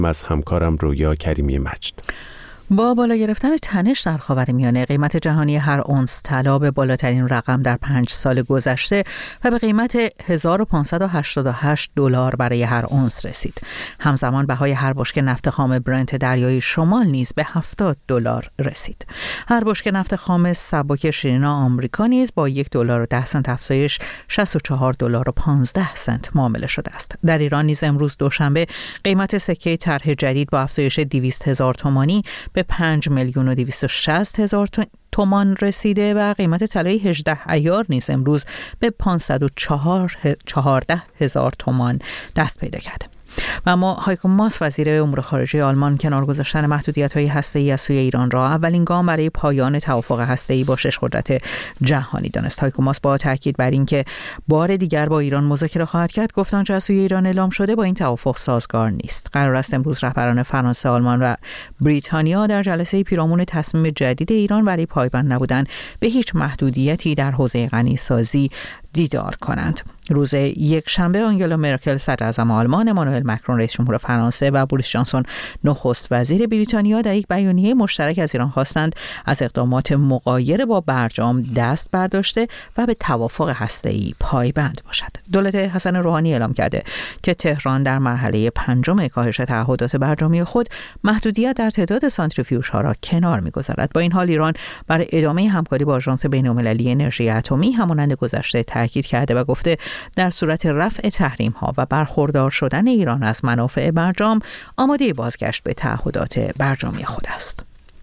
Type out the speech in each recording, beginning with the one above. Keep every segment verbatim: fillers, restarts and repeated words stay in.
از همکارم رویا کریمی مجد. با بالا گرفتن تنش در خاورمیانه، قیمت جهانی هر اونس طلا به بالاترین رقم در پنج سال گذشته و به قیمت هزار و پانصد و هشتاد و هشت دلار برای هر اونس رسید. همزمان بهای هر بشکه نفت خام برنت دریای شمال نیز به هفتاد دلار رسید. هر بشکه نفت خام سبک شیرین آمریکا نیز با یک دلار و ده سنت افزایش شصت و چهار دلار و پانزده سنت معامله شده است. در ایران نیز امروز دوشنبه قیمت سکه طرح جدید با افزایش دویست هزار تومانی به پنج میلیون و دویست و شصت هزار تومان رسیده و قیمت طلای هجده عیار نیز امروز به پانصد و چهارده هزار تومان دست پیدا کرده. و اما هایکو ماس وزیر امور خارجه آلمان کنار گذاشتن محدودیت‌های هسته‌ای از سوی ایران را اولین گام برای پایان توافق هسته‌ای با شش قدرت جهانی دانست. هایکو ماس با تاکید بر اینکه بار دیگر با ایران مذاکره خواهد کرد گفت آنچه از سوی ایران اعلام شده با این توافق سازگار نیست. قرار است امروز رهبران فرانسه، آلمان و بریتانیا در جلسه پیرامون تصمیم جدید ایران برای پایبند نبودن به هیچ محدودیتی در حوزه غنیسازی دیدار کنند. روز یک شنبه آنگلا مرکل صدر اعظم آلمان، امانوئل مکرون رئیس جمهور فرانسه و بوریس جانسون نخست وزیر بریتانیا در یک بیانیه مشترک از ایران خواستند از اقدامات مغایر با برجام دست برداشته و به توافق هسته‌ای پایبند باشد. دولت حسن روحانی اعلام کرده که تهران در مرحله پنجم کاهش تعهدات برجامی خود محدودیت در تعداد سانتریفیوژها را کنار می‌گذارد. با این حال ایران برای ادامه همکاری با آژانس بین‌المللی انرژی اتمی همانند گذشته تاکید کرده و گفته در صورت رفع تحریم‌ها و برخوردار شدن ایران از منافع برجام آماده بازگشت به تعهدات برجامی خود است.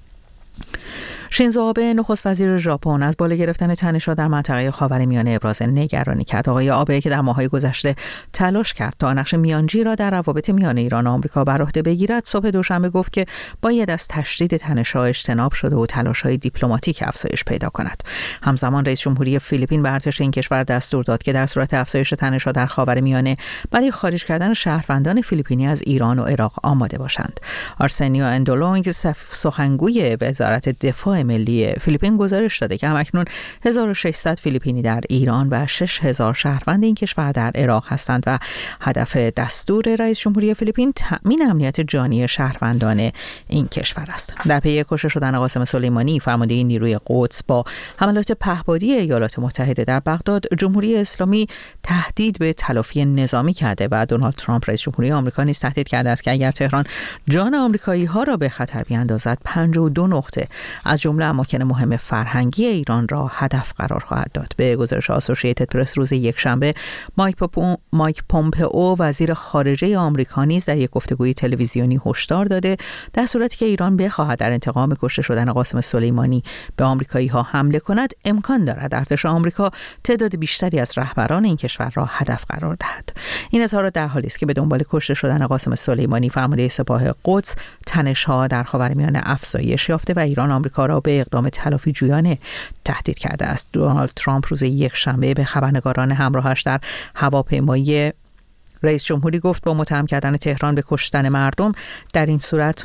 شینزو آبه نخست وزیر ژاپن از بالا گرفتن تنش‌ها در منطقه خاورمیانه ابراز نگرانی کرد. آقای آبه که در ماه‌های گذشته تلاش کرد تا نقش میانجی را در روابط میان ایران و آمریکا بر عهده بگیرد، صبح دوشنبه گفت که باید از تشدید تنش‌ها اجتناب شده و تلاش‌های دیپلماتیک افزایش پیدا کند. همزمان رئیس جمهوری فیلیپین به ارتش این کشور دستور داد که در صورت افزایش تنش‌ها در خاورمیانه برای خارج کردن شهروندان فیلیپینی از ایران و عراق آماده باشند. آرسنیو اندولونگ سخنگوی وزارت دفاع ملی فیلیپین گزارش داده که همکنون هزار و ششصد فیلیپینی در ایران و شش هزار شهروند این کشور در عراق هستند و هدف دستور رئیس جمهوری فیلیپین تأمین امنیت جانی شهروندان این کشور است. در پی کشته شدن قاسم سلیمانی فرمانده نیروی قدس با حملات پهپادی ایالات متحده در بغداد، جمهوری اسلامی تهدید به تلافی نظامی کرده و دونالد ترامپ رئیس جمهوری آمریکا نیز تهدید کرده است که اگر تهران جان آمریکایی‌ها را به خطر بیاندازد پنجاه و دو نقطه از جمله اماکن مهم فرهنگی ایران را هدف قرار خواهد داد. به گزارش آسوشییتد پرس روز یک شنبه، مایک پوم، مایک پومپئو وزیر خارجه آمریکا نیز در یک گفتگوی تلویزیونی هشدار داده در صورتی که ایران بخواهد در انتقام کشته شدن قاسم سلیمانی به آمریکایی‌ها حمله کند، امکان دارد ارتش آمریکا تعداد بیشتری از رهبران این کشور را هدف قرار دهد. این اظهارات در حالی است که به دنبال کشته شدن قاسم سلیمانی فرمانده سپاه قدس، تنش‌ها در خاورمیانه افزایش یافته و ایران آمریکا را به اقدام تلافی جویانه تهدید کرده است. دونالد ترامپ روز یک شنبه به خبرنگاران همراهش در هواپیمایی رئیس جمهوری گفت با متهم کردن تهران به کشتن مردم در این صورت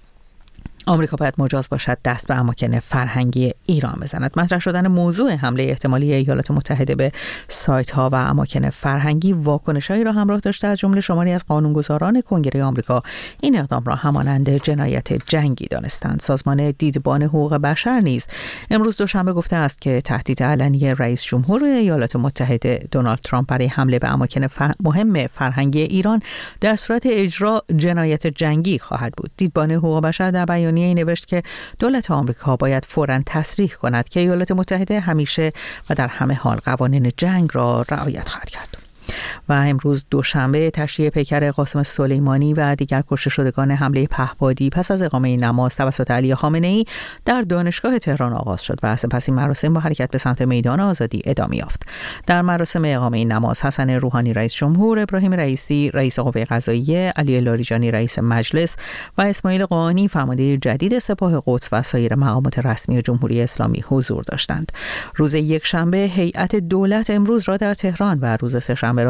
آمریکا باید مجاز باشد دست به اماکن فرهنگی ایران بزند. مطرح شدن موضوع حمله احتمالی ایالات متحده به سایت‌ها و اماکن فرهنگی واکنش‌هایی را همراه داشته. از جمله شماری از قانونگذاران کنگره آمریکا این اقدام را همانند جنایت جنگی دانستند. سازمان دیدبان حقوق بشر نیز امروز دوشنبه گفته است که تهدید علنی رئیس جمهور ایالات متحده دونالد ترامپ برای حمله به اماکن فر... مهم فرهنگی ایران در صورت اجرا جنایت جنگی خواهد بود. دیدبان حقوق بشر در بیان این نوشت که دولت آمریکا باید فوراً تصریح کند که ایالات متحده همیشه و در همه حال قوانین جنگ را رعایت خواهد کرد. و امروز دوشنبه تشییع پیکر قاسم سلیمانی و دیگر کشته شدگان حمله پهپادی پس از اقامه نماز توسط علی خامنه‌ای در دانشگاه تهران آغاز شد و سپس این مراسم با حرکت به سمت میدان آزادی ادامه یافت. در مراسم اقامه نماز حسن روحانی رئیس جمهور، ابراهیم رئیسی رئیس قوه قضاییه، علی لاریجانی رئیس مجلس و اسماعیل قانی فرمانده جدید سپاه قدس و سایر مقامات رسمی جمهوری اسلامی حضور داشتند. روز یکشنبه هیئت دولت امروز را در تهران و روز سه‌شنبه را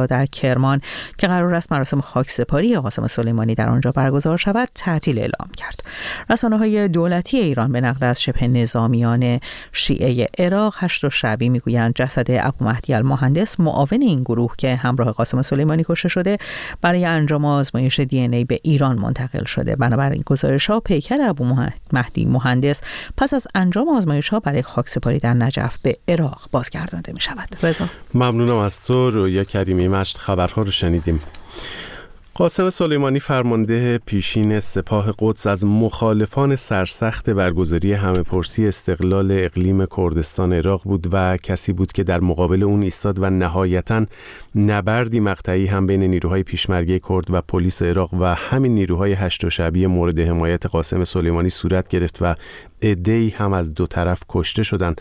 را در کرمان که قرار است مراسم خاکسپاری قاسم سلیمانی در آنجا برگزار شود تعطیل اعلام کرد. رسانه‌های دولتی ایران به نقل از شبه نظامیان شیعه عراق هشت و شعبی میگویند جسد ابو مهدی المهندس معاون این گروه که همراه قاسم سلیمانی کشته شده برای انجام آزمایش دی ان ای به ایران منتقل شده. بنابراین گزارش‌ها پیکر ابو مهدی مهندس پس از انجام آزمایش‌ها برای خاکسپاری در نجف به عراق بازگردانده می‌شود. رضا، ممنونم از تو. رویا کریمی مجد خبرها رو شنیدیم. قاسم سلیمانی فرمانده پیشین سپاه قدس از مخالفان سرسخت برگزاری همه‌پرسی استقلال اقلیم کردستان عراق بود و کسی بود که در مقابل اون ایستاد و نهایتاً نبردی مقطعی هم بین نیروهای پیشمرگه کرد و پلیس عراق و همین نیروهای هشت و شعبی مورد حمایت قاسم سلیمانی صورت گرفت و عده‌ای هم از دو طرف کشته شدند.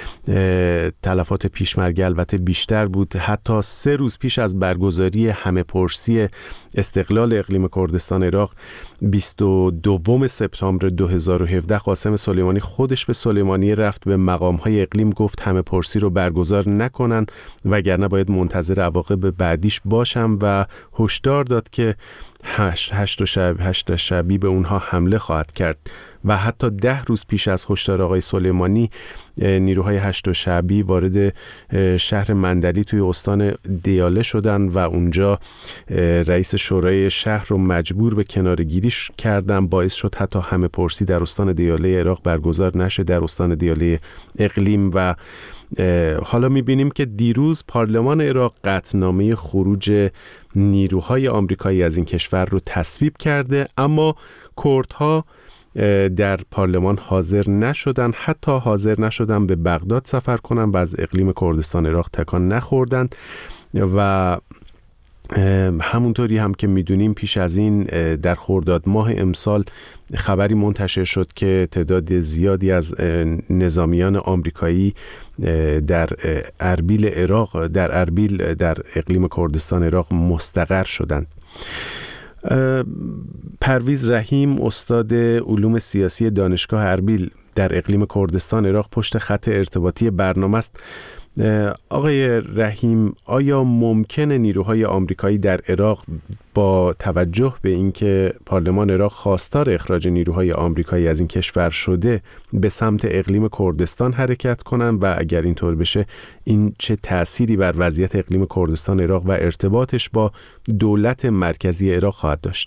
تلفات پیشمرگه البته بیشتر بود. حتی سه روز پیش از برگزاری همه‌پرسی استقلال اقلیم کردستان عراق بیست و دوم سپتامبر دو هزار و هفده قاسم سلیمانی خودش به سلیمانی رفت به مقام‌های اقلیم گفت همه‌پرسی رو برگزار نکنن وگرنه باید منتظر عواقب بعدیش باشم و هشدار داد که هشت هشت و شب هشت شبی به اونها حمله خواهد کرد. و حتی ده روز پیش از هشدار آقای سلیمانی نیروهای هشت و شعبی وارد شهر مندلی توی استان دیاله شدن و اونجا رئیس شورای شهر رو مجبور به کناره‌گیری کردن. باعث شد حتی همه‌پرسی در استان دیاله عراق برگزار نشه، در استان دیاله اقلیم. و حالا می‌بینیم که دیروز پارلمان عراق قطعنامه خروج نیروهای آمریکایی از این کشور رو تصویب کرده، اما کردها در پارلمان حاضر نشدن، حتی حاضر نشدن به بغداد سفر کنن و از اقلیم کردستان عراق تکان نخوردن. و همونطوری هم که میدونیم پیش از این در خرداد ماه امسال خبری منتشر شد که تعداد زیادی از نظامیان آمریکایی در اربیل عراق در اربیل در اقلیم کردستان عراق مستقر شدند. پرویز رحیم استاد علوم سیاسی دانشگاه اربیل در اقلیم کردستان عراق پشت خط ارتباطی برنامه است. آقای رحیم، آیا ممکنه نیروهای آمریکایی در عراق با توجه به اینکه پارلمان عراق خواستار اخراج نیروهای آمریکایی از این کشور شده به سمت اقلیم کردستان حرکت کنن و اگر اینطور بشه این چه تأثیری بر وضعیت اقلیم کردستان عراق و ارتباطش با دولت مرکزی عراق خواهد داشت؟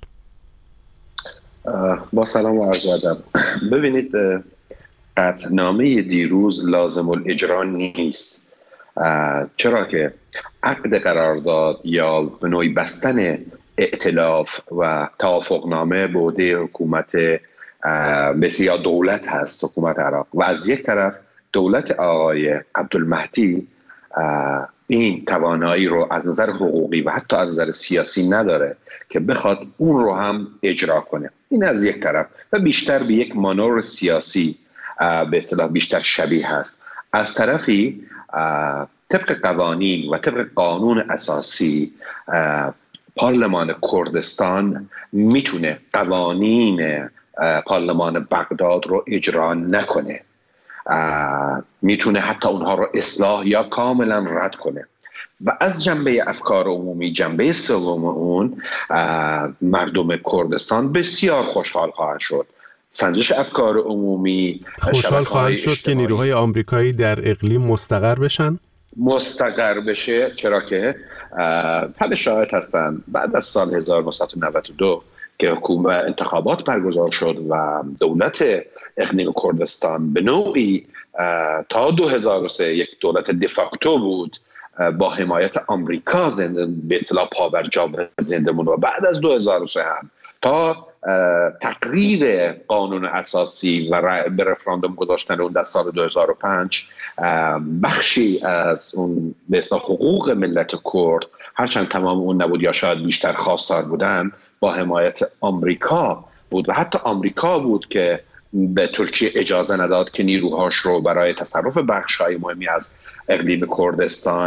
با سلام و عرض ادب. ببینید، قطعنامه دیروز لازم الاجرا نیست، چرا که عقد قرارداد یا به نوعی بستن ائتلاف و توافقنامه به عهده حکومت بسیار دولت هست، حکومت عراق، و از یک طرف دولت آقای عبدالمهدی این توانایی رو از نظر حقوقی و حتی از نظر سیاسی نداره که بخواد اون رو هم اجرا کنه. این از یک طرف و بیشتر به یک مانور سیاسی به اصطلاح بیشتر شبیه هست. از طرفی طبق قوانین و طبق قانون اساسی پارلمان کردستان میتونه قوانین پارلمان بغداد رو اجرا نکنه، میتونه حتی اونها رو اصلاح یا کاملا رد کنه. و از جنبه افکار عمومی، جنبه سوم اون، مردم کردستان بسیار خوشحال خواهد شد. سنجش افکار عمومی خوشحال خواهند شد که نیروهای آمریکایی در اقلیم مستقر بشن؟ مستقر بشه، چرا که همه شاهد هستن بعد از سال هزار و نهصد و نود و دو که حکومت انتخابات برگزار شد و دولت اقلیم کردستان به نوعی تا دو هزار و سه یک دولت دفاکتو بود با حمایت آمریکا زنده به اصطلاح پابرجا زنده موند، و بعد از دو هزار و سه هم تا تقریر قانون اساسی و به رفراندوم گذاشتن اون در سال دو هزار و پنج بخشی از اون به اصطلاح حقوق ملت کرد، هرچند تمام اون نبود یا شاید بیشتر خواستار بودن، با حمایت آمریکا بود و حتی آمریکا بود که به ترکیه اجازه نداد که نیروهاش رو برای تصرف بخش‌های مهمی از اقلیم کردستان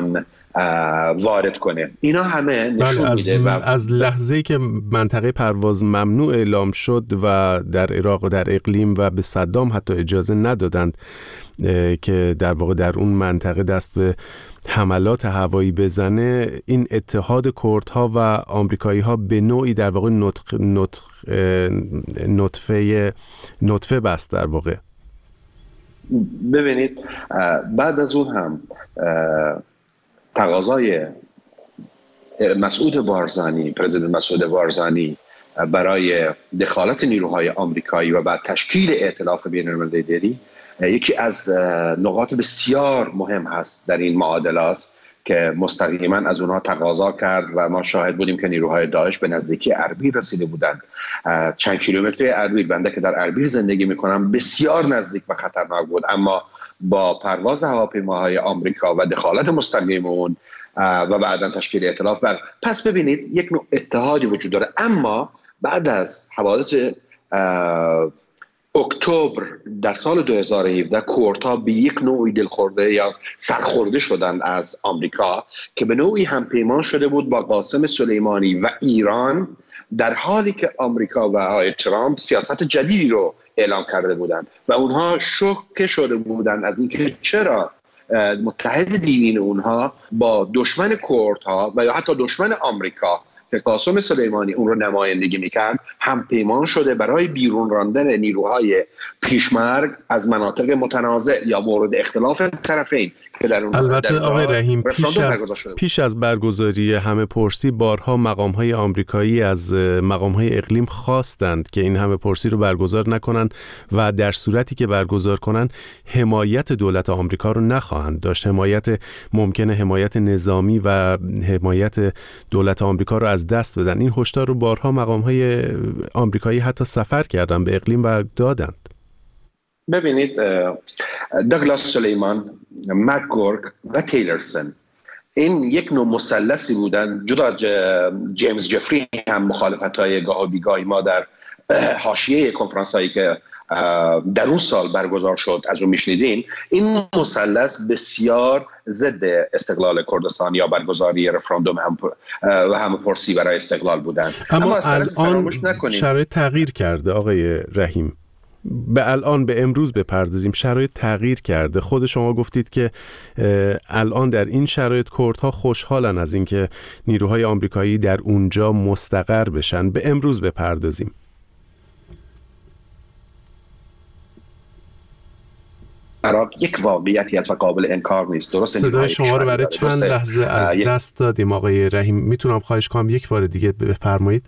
وارد کنه. اینا همه نشون از میده و از لحظه‌ای که منطقه پرواز ممنوع اعلام شد و در عراق و در اقلیم و به صدام حتی اجازه ندادند که در واقع در اون منطقه دست به حملات هوایی بزنه، این اتحاد کردها و آمریکایی‌ها به نوعی در واقع نطق نطق نطفه نطفه بست در واقع. ببینید بعد از اون هم تقاضای مسعود بارزانی، پرزیدنت مسعود بارزانی برای دخالت نیروهای آمریکایی و بعد تشکیل ائتلاف بین‌المللی یکی از نقاط بسیار مهم هست در این معادلات که مستقیما از اونها تقاضا کرد و ما شاهد بودیم که نیروهای داعش به نزدیکی اربیل رسیده بودند. چند کیلومتری اربیل، بنده که در اربیل زندگی میکنم، بسیار نزدیک و خطرناک بود، اما با پرواز هواپیماهای آمریکا و دخالت مستقیم اون و بعداً تشکیل ائتلاف بر پس ببینید یک نوع اتحادی وجود داره. اما بعد از حوادث اکتبر در سال دو هزار و هفده کردها به یک نوعی دلخورده یا سرخورده شدند از آمریکا که به نوعی همپیمان شده بود با قاسم سلیمانی و ایران، در حالی که آمریکا و آقای ترامپ سیاست جدیدی رو اعلام کرده بودند و اونها شوکه شده بودند از اینکه چرا متحد دینی اونها با دشمن کردها و یا حتی دشمن آمریکا که قاسم سلیمانی اون رو نمایندگی میکرد هم پیمان شده برای بیرون راندن نیروهای پیشمرگ از مناطق متنازع یا مورد اختلاف طرفین که در اون البته در آقای رحیم پیش از, پیش از برگزاری همه پرسی بارها مقام‌های آمریکایی از مقام‌های اقلیم خواستند که این همه پرسی رو برگزار نکنن و در صورتی که برگزار کنن حمایت دولت آمریکا رو نخواهند داشت. حمایت ممکنه حمایت نظامی و حمایت دولت آمریکا رو از دست بدن. این هشدار رو بارها مقام‌های آمریکایی حتی سفر کردن به اقلیم و دادند. ببینید داگلاس سلیمان، مکگورک و تیلرسن این یک نوع مثلثی بودن، جدا از جیمز جفری هم مخالفت‌های گاه و بیگاهی ما در حاشیه کنفرانس‌هایی که در اون سال برگزار شد از اون میشنیدین، این مثلث بسیار ضد استقلال کردستان یا برگزاری رفراندوم هم و همه پرسی برای استقلال بودند. اما, اما الان شرایط تغییر کرده آقای رحیم. به الان به امروز بپردازیم. شرایط تغییر کرده. خود شما گفتید که الان در این شرایط کردها خوشحالن از اینکه نیروهای آمریکایی در اونجا مستقر بشن. به امروز بپردازیم. عراق یک واقعیتی است و قابل انکار نیست. درست صدای شما رو برای چند لحظه از دست دادیم آقای رحیم. میتونم خواهش کنم یک بار دیگه بفرمایید؟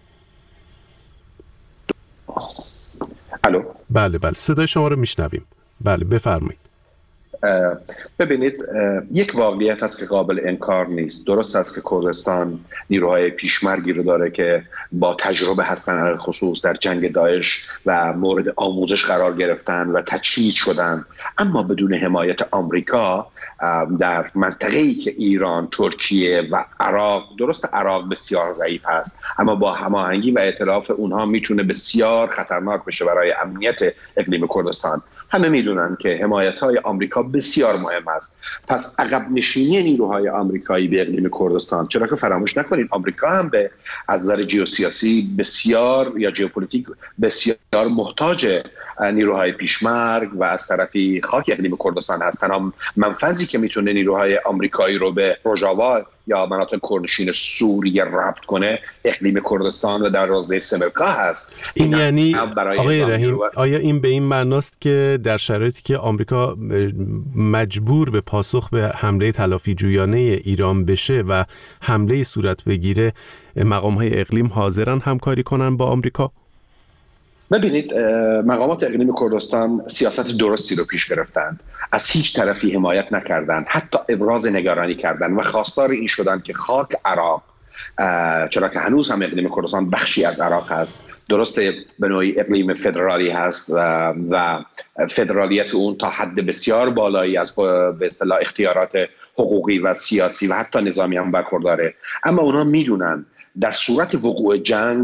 الو. بله بله صدای شما رو میشنویم. بله بفرمایید. ببینید یک واقعیت هست که قابل انکار نیست. درست است که کردستان نیروهای پیشمرگی رو داره که با تجربه هستن، خصوص در جنگ داعش و مورد آموزش قرار گرفتن و تجهیز شدن، اما بدون حمایت آمریکا در منطقه‌ای که ایران، ترکیه و عراق، درست عراق بسیار ضعیف هست اما با هماهنگی و ائتلاف اونها میتونه بسیار خطرناک بشه برای امنیت اقلیم کردستان. همه میدونن که حمایت‌های آمریکا بسیار مهم است. پس عقب نشینی نیروهای آمریکایی به اقلیم کردستان، چرا که فراموش نکنید آمریکا هم به از نظر ژئوسیاسی بسیار یا ژئوپلیتیک بسیار محتاج نیروهای پیشمرگ و از طرفی خاک اقلیم کردستان هستن. هم منفذی که میتونه نیروهای آمریکایی رو به روجاوا یا مناطق کرنشین سوریه ربط کنه اقلیم کردستان و در رازه سمرقا هست. این یعنی آقای رحیم آیا این به این معناست که در شرایطی که آمریکا مجبور به پاسخ به حمله تلافی جویانه ایران بشه و حمله صورت بگیره، مقام‌های اقلیم حاضرن همکاری کنن با آمریکا؟ ببینید مقامات اقلیم کردستان سیاست درستی رو پیش گرفتند، از هیچ طرفی حمایت نکردند، حتی ابراز نگرانی کردند و خواستار این شدند که خاک عراق، چرا که هنوز هم اقلیم کردستان بخشی از عراق هست، درسته به نوعی اقلیم فدرالی هست و, و فدرالیت اون تا حد بسیار بالایی از به اصطلاح اختیارات حقوقی و سیاسی و حتی نظامی هم برخورداره، اما اونها میدونن در صورت وقوع جنگ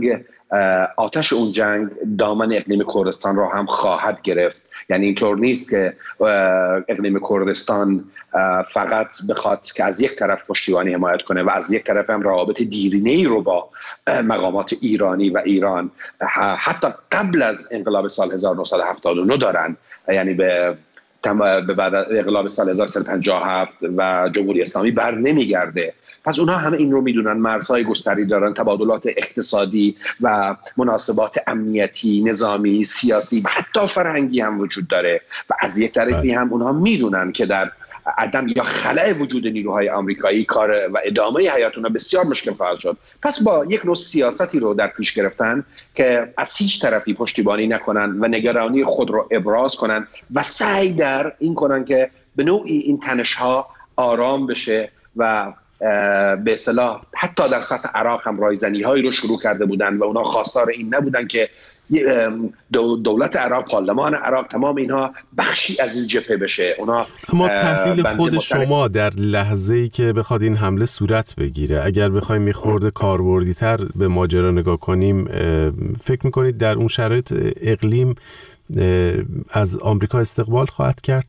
آتش اون جنگ دامن اقلیم کردستان را هم خواهد گرفت. یعنی اینطور نیست که اقلیم کردستان فقط بخواد که از یک طرف پشتیبانی حمایت کنه و از یک طرف هم روابط دیرینه‌ای رو با مقامات ایرانی و ایران حتی قبل از انقلاب سال هزار و نهصد و هفتاد و نه دارن، یعنی به به بعد انقلاب سال هزار و سیصد و پنجاه و هفت و جمهوری اسلامی بر نمیگرده. پس اونها همه این رو میدونن، مرزهای گستری دارن، تبادلات اقتصادی و مناسبات امنیتی، نظامی، سیاسی و حتی فرهنگی هم وجود داره و از یک طرفی هم اونها میدونن که در عدم یا خلأ وجود نیروهای آمریکایی کار و ادامه حیات اونها بسیار مشکل خواهد شد. پس با یک نوع سیاستی رو در پیش گرفتن که از هیچ طرفی پشتیبانی نکنن و نگرانی خود رو ابراز کنن و سعی در این کنن که به نوعی این تنش‌ها آرام بشه و به اصطلاح حتی در سطح عراق هم رایزنی‌هایی رو شروع کرده بودن و اونا خواستار این نبودن که دولت عراق، پارلمان عراق، تمام اینها بخشی از این جبهه بشه. اونا اما تحلیل خود شما در لحظه‌ای که بخواد این حمله صورت بگیره، اگر بخوایم می‌خورده کاربردی‌تر به ماجرا نگاه کنیم، فکر می‌کنید در اون شرایط اقلیم از آمریکا استقبال خواهد کرد؟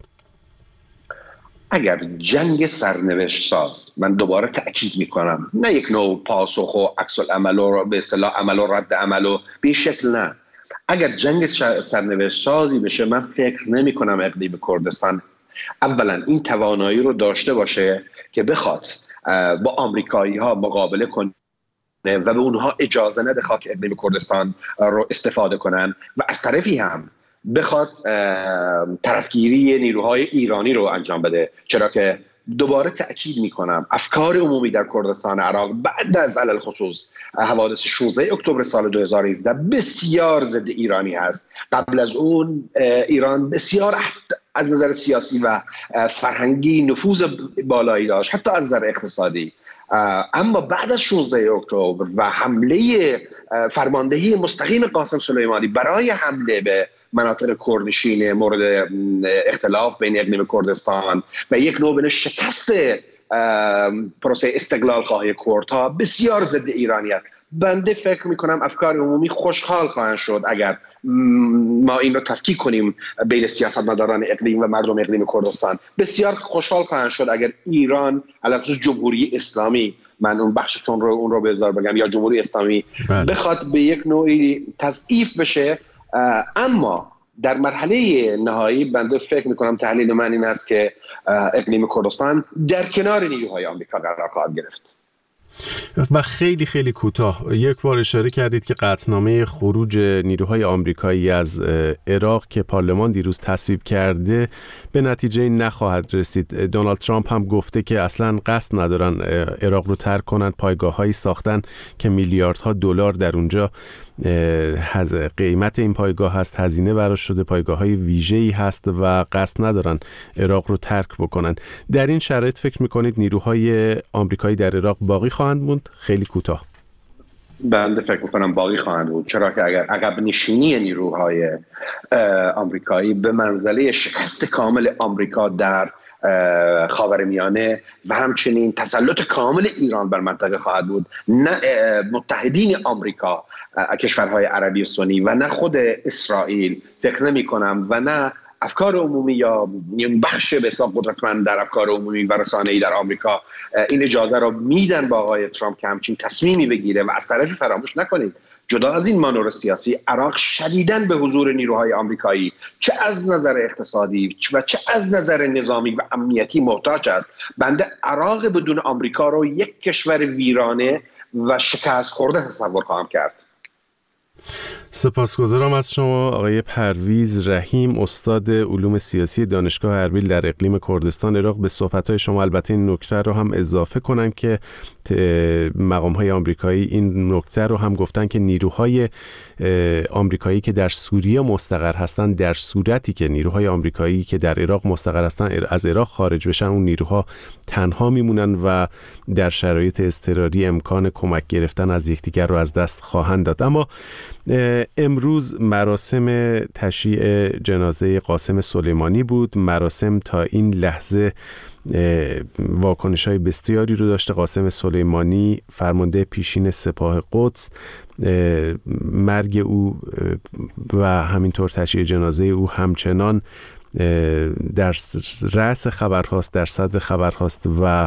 اگر جنگ سرنوشت ساز، من دوباره تأکید میکنم، نه یک نوع پاسخ و عکس العمل و به اصطلاح عمل و رد عمل و به شکل، نه، اگر جنگ سرنوشت سازی بشه، من فکر نمی کنم اقلیم کردستان اولا این توانایی رو داشته باشه که بخواد با آمریکایی ها مقابله کنه و به اونها اجازه نده خاک اقلیم کردستان رو استفاده کنن و از طرفی هم بخواد طرفگیری نیروهای ایرانی رو انجام بده. چرا که دوباره تأکید میکنم افکار عمومی در کردستان عراق بعد از علل خصوص حوادث شانزده اکتبر سال دو هزار و هفده بسیار ضد ایرانی هست. قبل از اون ایران بسیار از نظر سیاسی و فرهنگی نفوذ بالایی داشت، حتی از نظر اقتصادی. اما بعد از شانزده اکتبر و حمله فرماندهی مستقیم قاسم سلیمانی برای حمله به مناطق کردنشین مورد اختلاف بین اقلیم کردستان و یک نوع شکست پروسه استقلال خواهی کردها بسیار ضد ایرانیت، بنده فکر میکنم افکار عمومی خوشحال خواهند شد اگر ما این رو تفکیک کنیم بین سیاستمداران اقلیم و مردم اقلیم کردستان. بسیار خوشحال خواهند شد اگر ایران، علاوه بر جمهوری اسلامی، من اون بخشتون رو اون رو به ازار بگم، یا جمهوری اسلامی بله. بخواد به یک نوعی تضعیف بشه. اما در مرحله نهایی بنده فکر میکنم تحلیل من این است که اقلیم کردستان در کنار نیروهای آمریکا قرار خواهد گرفت. و خیلی خیلی کوتاه یک بار اشاره کردید که قطعنامه خروج نیروهای آمریکایی از عراق که پارلمان دیروز تصویب کرده به نتیجه نخواهد رسید. دونالد ترامپ هم گفته که اصلا قصد ندارن عراق رو ترک کنن، پایگاه‌هایی ساختن که میلیاردها دلار در اونجا قیمت این پایگاه هست، هزینه براش شده، پایگاه‌های ویژه‌ای هست و قصد ندارن عراق رو ترک بکنن. در این شرایط فکر می‌کنید نیروهای آمریکایی در عراق باقی خواهند موند؟ خیلی کوتاه. بنده فکر می‌کنم باقی خواهند بود، چرا که اگر عقب نشینی نیروهای آمریکایی به منزله شکست کامل آمریکا در خاورمیانه و همچنین تسلط کامل ایران بر منطقه خواهد بود، نه متحدین آمریکا، کشورهای عربی سنی و نه خود اسرائیل فکر نمی کنم و نه افکار عمومی یا بخش به اصطلاح قدرتمند در افکار عمومی و رسانه‌ای در آمریکا این اجازه را میدن با آقای ترامپ که همچین تصمیمی بگیره. و از طرفی فراموش نکنید جدا از این مانور سیاسی، عراق شدیداً به حضور نیروهای آمریکایی چه از نظر اقتصادی و چه از نظر نظامی و امنیتی محتاج است. بنده عراق بدون آمریکا رو یک کشور ویرانه و شکست خورده تصور خواهم کرد. سپاسگزارم از شما آقای پرویز رحیم، استاد علوم سیاسی دانشگاه اربیل در اقلیم کردستان عراق. به صحبت‌های شما البته این نکته رو هم اضافه کنم که مقام‌های آمریکایی این نکته رو هم گفتن که نیروهای آمریکایی که در سوریه مستقر هستند، در صورتی که نیروهای آمریکایی که در عراق مستقر هستند از عراق خارج بشن، اون نیروها تنها میمونن و در شرایط اضطراری امکان کمک گرفتن از یکدیگر رو از دست خواهند داد. اما امروز مراسم تشییع جنازه قاسم سلیمانی بود. مراسم تا این لحظه واکنش‌های بسیاری رو داشته. قاسم سلیمانی فرمانده پیشین سپاه قدس، مرگ او و همینطور تشییع جنازه او همچنان در رأس خبرهاست، در صدر خبرهاست و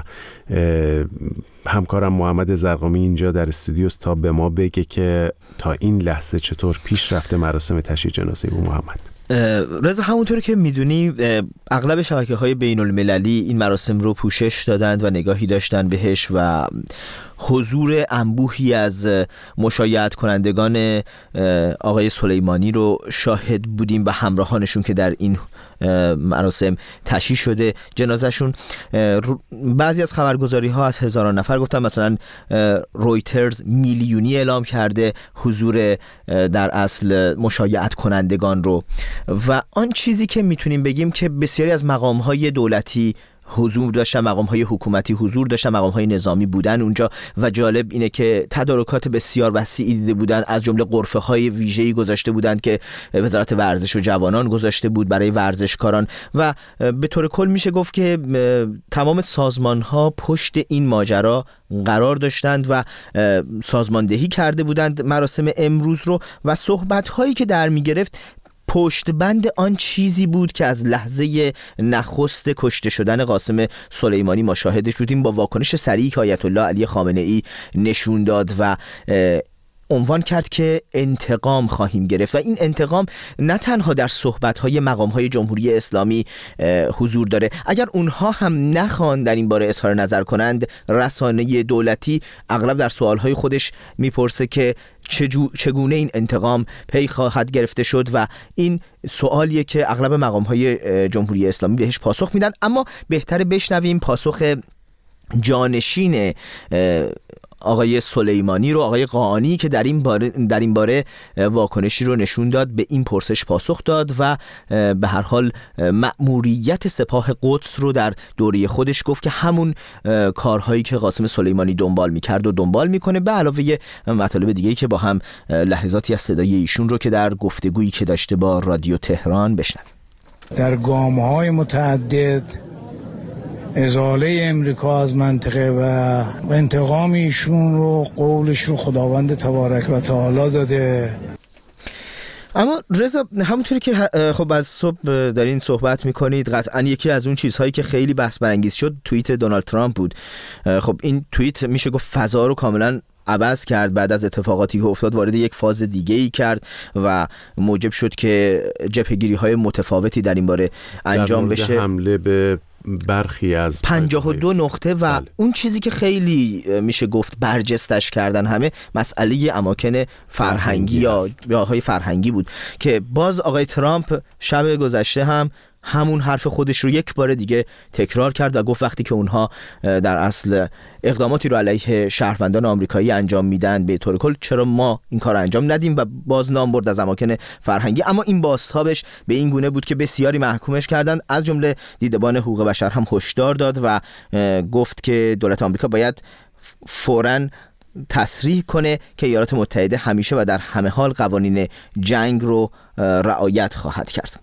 همکارم محمد زرقامی اینجا در استودیوست تا به ما بگه که تا این لحظه چطور پیش رفته مراسم تشییع جنازه او. محمد رضا، همونطوری که میدونی اغلب شبکه‌های بین المللی این مراسم رو پوشش دادند و نگاهی داشتن بهش و حضور انبوهی از مشایعت کنندگان آقای سلیمانی رو شاهد بودیم و همراهانشون که در این مراسم تشییع شده جنازهشون. بعضی از خبرگزاری ها از هزاران نفر گفتن، مثلا رویترز میلیونی اعلام کرده حضور در اصل مشایعت کنندگان رو. و آن چیزی که میتونیم بگیم که بسیاری از مقام های دولتی حضور داشتن، مقام‌های حکومتی حضور داشتن، مقام‌های نظامی بودن اونجا و جالب اینه که تدارکات بسیار وسیعی دیده بودن، از جمله غرفه‌های ویژه‌ای گذاشته بودند که وزارت ورزش و جوانان گذاشته بود برای ورزشکاران و به طور کل میشه گفت که تمام سازمان‌ها پشت این ماجرا قرار داشتند و سازماندهی کرده بودند مراسم امروز رو و صحبت‌هایی که در می‌گرفت پشت بند آن چیزی بود که از لحظه نخست کشته شدن قاسم سلیمانی ما شاهدش بودیم، با واکنش سریعی که آیت الله علی خامنه ای نشون داد و عنوان کرد که انتقام خواهیم گرفت. و این انتقام نه تنها در صحبت‌های مقام‌های جمهوری اسلامی حضور داره، اگر اونها هم نخوان در این باره اظهار نظر کنند، رسانه دولتی اغلب در سوال‌های خودش میپرسه که چگونه این انتقام پی خواهد گرفته شد و این سوالیه که اغلب مقام‌های جمهوری اسلامی بهش پاسخ میدن. اما بهتره بشنویم پاسخ جانشین آقای سلیمانی رو، آقای قاآنی، که در این باره در این باره واکنشی رو نشون داد، به این پرسش پاسخ داد و به هر حال مأموریت سپاه قدس رو در دوره خودش گفت که همون کارهایی که قاسم سلیمانی دنبال میکرد و دنبال میکنه، به علاوه مطالب دیگه‌ای که با هم لحظاتی از صدای ایشون رو که در گفتگویی که داشته با رادیو تهران بشنویم. در گام‌های متعدد ازاله امریکا از منطقه و انتقام ایشون رو، قولش رو خداوند تبارک و تعالی داده. اما رضا، همونطوری که خب از صبح در این صحبت میکنید، قطعا یکی از اون چیزهایی که خیلی بحث برانگیز شد توییت دونالد ترامپ بود. خب این توییت میشه گفت فضا رو کاملا عوض کرد. بعد از اتفاقاتی که افتاد وارد یک فاز دیگه ای کرد و موجب شد که جبهه‌گیری های متفاوتی در این باره انجام بشه، حمله به برخی از پنجاه و دو نقطه و بله. اون چیزی که خیلی میشه گفت برجستش کردن همه مسئله اماکن فرهنگی یا جاهای فرهنگی بود که باز آقای ترامپ شب گذشته هم همون حرف خودش رو یک بار دیگه تکرار کرد و گفت وقتی که اونها در اصل اقداماتی رو علیه شهروندان آمریکایی انجام میدن به طور کل، چرا ما این کار انجام ندیم؟ و باز نام برد از اماکن فرهنگی. اما این بازتابش به این گونه بود که بسیاری محکومش کردند، از جمله دیدبان حقوق بشر هم هشدار داد و گفت که دولت آمریکا باید فوراً تصریح کنه که ایالات متحده همیشه و در همه حال قوانین جنگ رو رعایت خواهد کرد.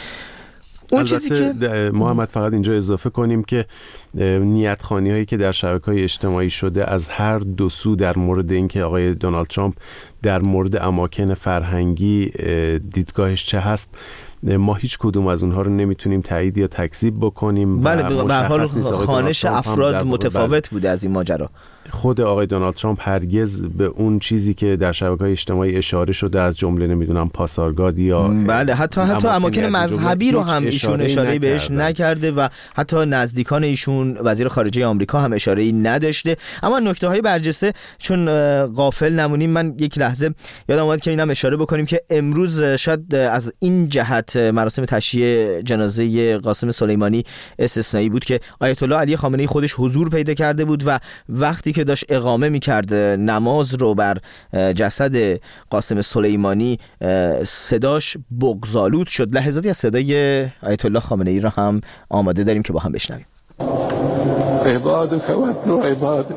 اون چیزی که محمد فقط اینجا اضافه کنیم که نیتخوانی هایی که در شبکه‌های اجتماعی شده از هر دو سو در مورد اینکه آقای دونالد ترامپ در مورد اماکن فرهنگی دیدگاهش چه هست، ما هیچ کدوم از اونها رو نمیتونیم تایید یا تکذیب بکنیم. بله، به هر حال خوانش افراد متفاوت بوده از این ماجرا. خود آقای دونالد ترامپ هرگز به اون چیزی که در شبکه‌های اجتماعی اشاره شده از جمله نمیدونم پاسارگاد یا بله حتی حتی اماکن مذهبی رو هم ایشون اشاره بهش نکرده و حتی نزدیکان ایشون وزیر خارجه آمریکا هم اشاره‌ای نداشته. اما نکته‌های برجسته، چون غافل نمونیم، من یک لحظه یادم اومد که اینم اشاره بکنیم که امروز شاید از این جهت مراسم تشییع جنازه قاسم سلیمانی استثنایی بود که آیت الله علی خامنه ای خودش حضور پیدا کرده بود و وقتی که داشت اقامه می‌کرد نماز رو بر جسد قاسم سلیمانی صداش بغض‌آلود شد. لحظاتی از صدای آیت الله خامنه ای را هم آماده داریم که با هم بشنویم. عبادك وابن عبادك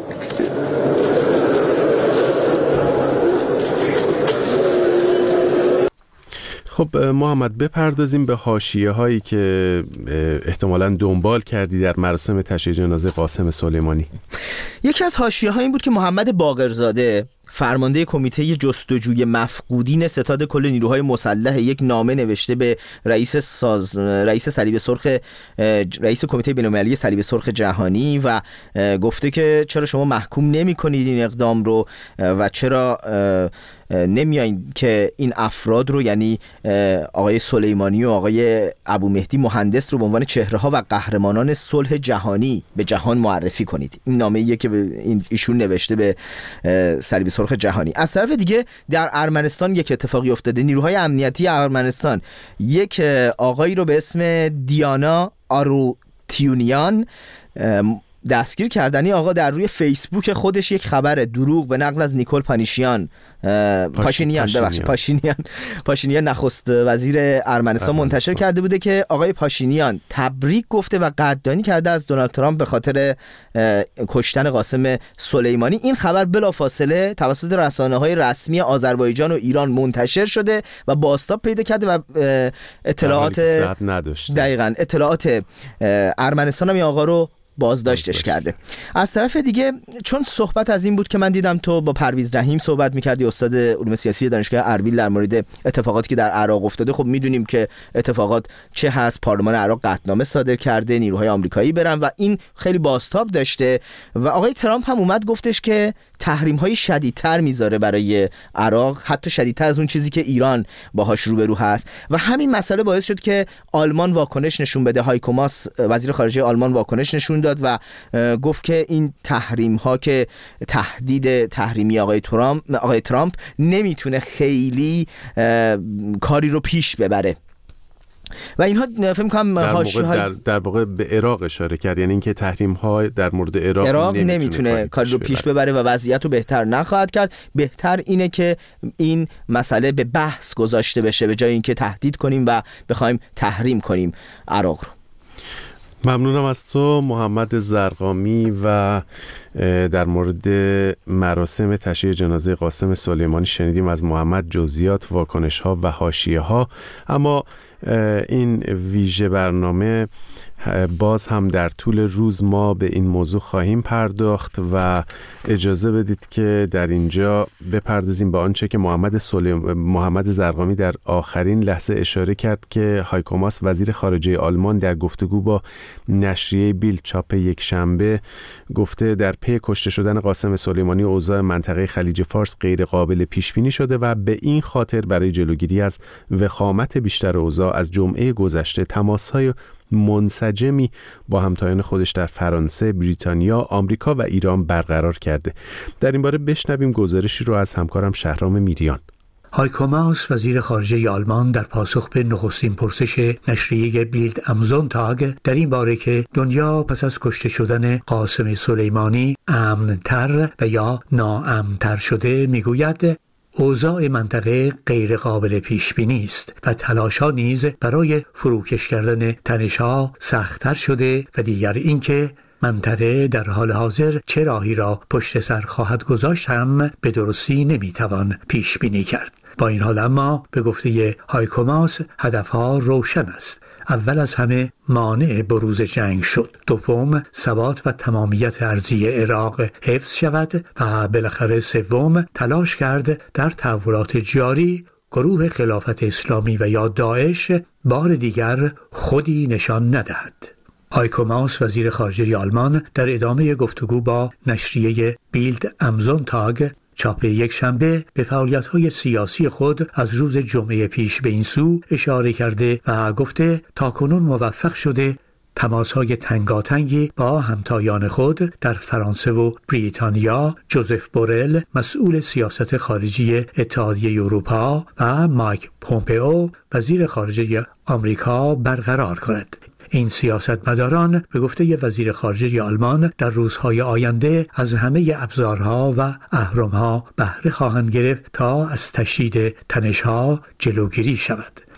خب محمد، بپردازیم به حاشیه هایی که احتمالاً دنبال کردی در مراسم تشییع جنازه قاسم سلیمانی. یکی از حاشیه ها این بود که محمد باقرزاده فرمانده کمیته جستجوی مفقودین ستاد کل نیروهای مسلح یک نامه نوشته به رئیس ساز رئیس صلیب سرخ رئیس کمیته بین‌المللی صلیب سرخ جهانی و گفته که چرا شما محکوم نمی‌کنید این اقدام رو و چرا نمیایین که این افراد رو، یعنی آقای سلیمانی و آقای ابو مهدی مهندس رو به عنوان چهره‌ها و قهرمانان صلح جهانی به جهان معرفی کنید. این نامه‌ایه که این ایشون نوشته به صلیب سرخ جهانی. از طرف دیگه در ارمنستان یک اتفاقی افتاده. نیروهای امنیتی ارمنستان یک آقایی رو به اسم دیانا آروتیونیان دستگیر کردنی. آقا در روی فیسبوک خودش یک خبر دروغ به نقل از نیکول پانیشیان پاشینیان ببخشید پاشینیان پاشینیان نخست وزیر ارمنستان منتشر کرده بوده که آقای پاشینیان تبریک گفته و قدردانی کرده از دونالد ترامپ به خاطر کشتن قاسم سلیمانی. این خبر بلافاصله توسط رسانه‌های رسمی آذربایجان و ایران منتشر شده و بازتاب پیدا کرده و اطلاعات دقیقاً اطلاعات ارمنستان هم این آقا رو بازداشتش کرده. از طرف دیگه چون صحبت از این بود که من دیدم تو با پرویز رحیم صحبت می‌کردی، استاد علوم سیاسی دانشگاه ارویل، در مورد اتفاقاتی که در عراق افتاده. خب میدونیم که اتفاقات چه هست. پارلمان عراق قطعنامه صادر کرده نیروهای آمریکایی برن و این خیلی بازتاب داشته و آقای ترامپ هم اومد گفتش که تحریم‌های شدیدتر میذاره برای عراق، حتی شدیدتر از اون چیزی که ایران باهاش روبرو هست و همین مسئله باعث شد که آلمان واکنش نشون بده. هایکو ماس وزیر خارجه آلمان واکنش نشون داد و گفت که این تحریم‌ها که تهدید تحریمی آقای ترامپ آقای ترامپ نمیتونه خیلی کاری رو پیش ببره و اینها فکر می‌کنم حاشیه‌های در, در واقع به عراق اشاره کرد، یعنی اینکه تحریم‌ها در مورد عراق, عراق نمیتونه, نمیتونه کاری رو پیش ببره و وضعیت رو بهتر نخواهد کرد. بهتر اینه که این مسئله به بحث گذاشته بشه به جای اینکه تهدید کنیم و بخوایم تحریم کنیم عراق رو. ممنونم از تو محمد زرقامی. و در مورد مراسم تشییع جنازه قاسم سلیمانی شنیدیم از محمد جزئیات، واکنش‌ها و حاشیه‌ها. اما این ویژه برنامه باز هم در طول روز ما به این موضوع خواهیم پرداخت و اجازه بدید که در اینجا بپردازیم به آنچه که محمد سلیم محمد زرقامی در آخرین لحظه اشاره کرد که هایکو ماس وزیر خارجه آلمان در گفتگو با نشریه بیلد چاپ یک شنبه گفته در پی کشته شدن قاسم سلیمانی اوضاع منطقه خلیج فارس غیر قابل پیش بینی شده و به این خاطر برای جلوگیری از وخامت بیشتر اوضاع از جمعه گذشته تماس‌های منسجمی با همتایان خودش در فرانسه، بریتانیا، آمریکا و ایران برقرار کرده. در این باره بشنویم گزارشی رو از همکارم شهرام میریان. هایکو ماس وزیر خارجه آلمان در پاسخ به نخستین پرسش نشریه بیلد ام زونتاگ در این باره که دنیا پس از کشته شدن قاسم سلیمانی امن‌تر و یا ناامن‌تر شده میگوید اوضاع منطقه غیر قابل پیش بینی است و تلاش‌ها نیز برای فروکش کردن تنش‌ها سخت‌تر شده و دیگر اینکه منطقه در حال حاضر چه راهی را پشت سر خواهد گذاشت هم به درستی نمی‌توان پیش بینی کرد. با این حال اما به گفته هایکو ماس هدفها روشن است. اول از همه مانع بروز جنگ شد. دوم ثبات و تمامیت ارضی عراق حفظ شود و بالاخره سوم تلاش کرد در تحولات جاری گروه خلافت اسلامی و یا داعش بار دیگر خودی نشان ندهد. هایکو ماس وزیر خارجه آلمان در ادامه گفتگو با نشریه بیلد ام زونتاگ چاپ یک شنبه به فعالیت‌های سیاسی خود از روز جمعه پیش به این سو اشاره کرده و گفته تاکنون موفق شده تماس‌های تنگاتنگی با همتایان خود در فرانسه و بریتانیا، جوزف بورل مسئول سیاست خارجی اتحادیه اروپا و مایک پومپئو وزیر خارجه آمریکا برقرار کند. این سیاستمداران به گفته وزیر خارجه آلمان در روزهای آینده از همه ابزارها و اهرم‌ها بهره خواهند گرفت تا از تشدید تنش‌ها جلوگیری شود.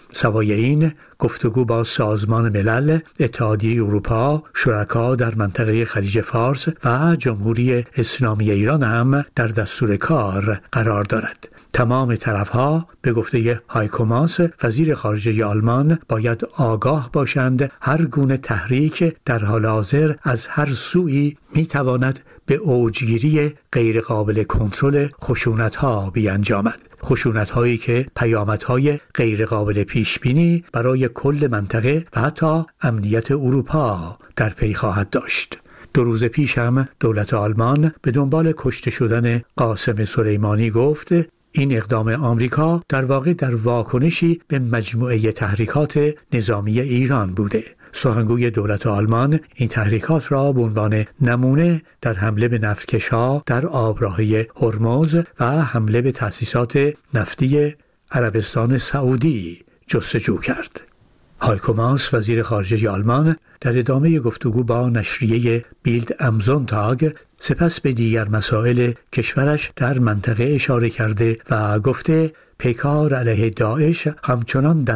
سوای این، گفتگو با سازمان ملل، اتحادیه اروپا، شرکا در منطقه خلیج فارس و جمهوری اسلامی ایران هم در دستور کار قرار دارد. تمام طرفها به گفته هایکو ماس وزیر خارجه آلمان باید آگاه باشند هر گونه تحریک در حال حاضر از هر سویی میتواند به اوجگیری غیرقابل کنترل خشونت‌ها بیانجامد. خشونت‌هایی که پیامدهای غیرقابل پیشبینی برای کل منطقه و حتی امنیت اروپا در پی خواهد داشت. دو روز پیش هم دولت آلمان به دنبال کشته شدن قاسم سلیمانی گفت این اقدام آمریکا در واقع در واکنشی به مجموعه تحریکات نظامی ایران بوده. سخنگوی دولت آلمان این تحریکات را به عنوان نمونه در حمله به نفتکش‌ها در آبراهه هرمز و حمله به تأسیسات نفتی عربستان سعودی جستجو کرد. هایکو ماس وزیر خارجه آلمان در ادامه گفتگو با نشریه بیلد ام زونتاگ سپس به دیگر مسائل کشورش در منطقه اشاره کرده و گفته پیکار علیه داعش همچنان در